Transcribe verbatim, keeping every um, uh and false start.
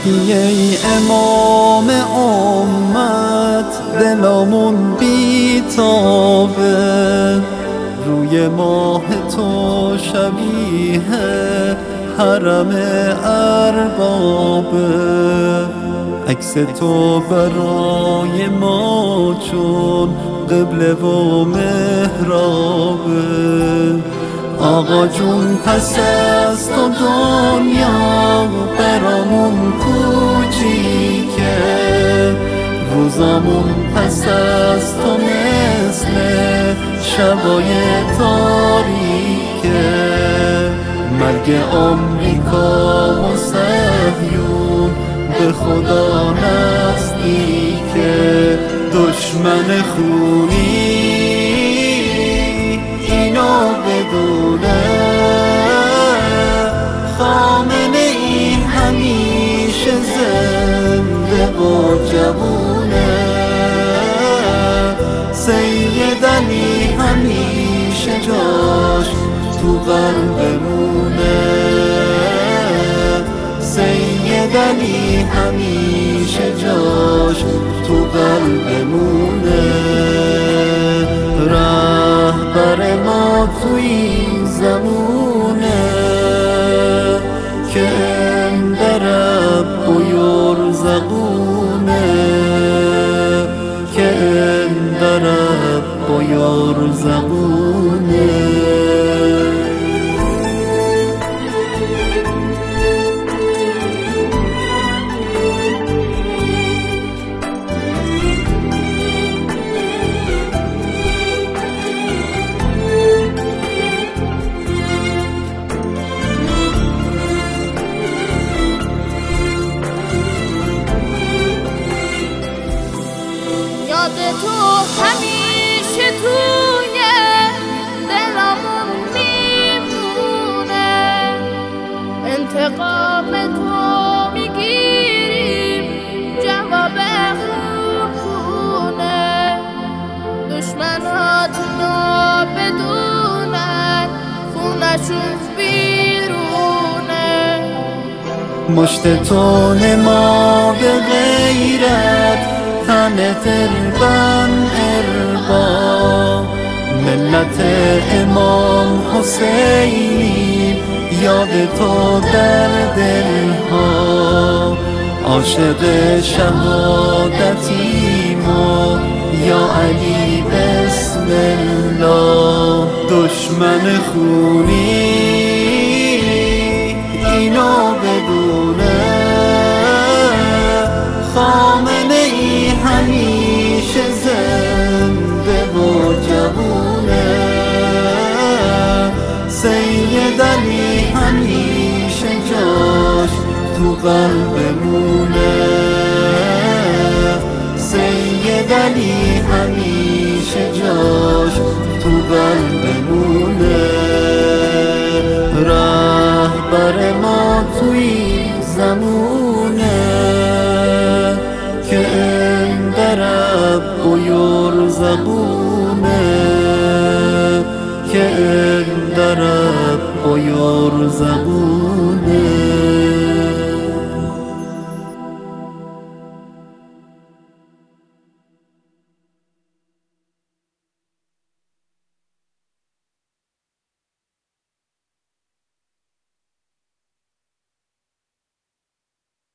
رفتی ای امام امت، دلامون بیتابه، روی ماه تو شبیه حرم اربابه، عکس تو برای ما چون قبله و محرابه. آقا جون پس از تو دنیا برامون کوچیکه، روزامون پس از تو مثل شبای تاریکه، مرگ آمریکا و صهیون به خدا نزدیکه، دشمن خونی اینو بدونه، خامنه ای همیشه زنده و جوونه، سید علی همیشه جاش تو قلبمونه، سید علی همیشه جاش تو قلبمونه، رهبر ما تو این زمونه که اندر رب و یرزقونه، که اندر رب و یرزقونه. یاد تو همیشه توی دلمون میمونه، انتقام تو میگیریم جواب خونه، دشمناتونو بدونن خونشون بیرونه، مشت تو نما به غیرت تن تربن اربا، ملت امام حسینی یاد تو در دلها، عاشق شهادتیم و یا علی بسم الله، دشمن خونی اینو بدونه، خامنه ای همیشه زنده و جوونه، سید علی همیشه جاش تو قلبمونه، سید علی همیشه جاش تو قلبمونه، رهبر ما توی زمونه که اندر رب و یرزقونه، که اندر رب و یرزقونه.